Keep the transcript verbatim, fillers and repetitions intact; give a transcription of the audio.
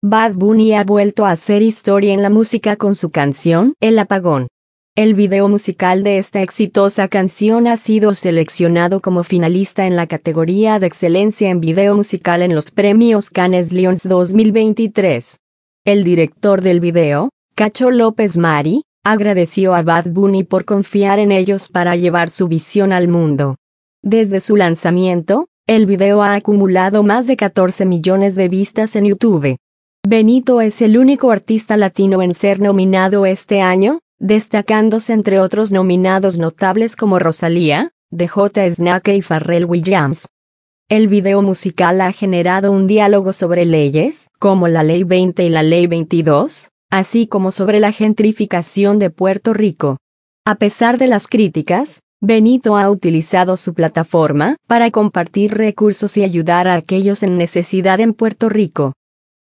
Bad Bunny ha vuelto a hacer historia en la música con su canción El Apagón. El video musical de esta exitosa canción ha sido seleccionado como finalista en la categoría de excelencia en video musical en los premios Cannes Lions dos mil veintitrés. El director del video, Cacho López Mari, agradeció a Bad Bunny por confiar en ellos para llevar su visión al mundo. Desde su lanzamiento, el video ha acumulado más de catorce millones de vistas en YouTube. Benito es el único artista latino en ser nominado este año, destacándose entre otros nominados notables como Rosalía, D J Snake y Pharrell Williams. El video musical ha generado un diálogo sobre leyes, como la Ley veinte y la Ley veintidós, así como sobre la gentrificación de Puerto Rico. A pesar de las críticas, Benito ha utilizado su plataforma para compartir recursos y ayudar a aquellos en necesidad en Puerto Rico.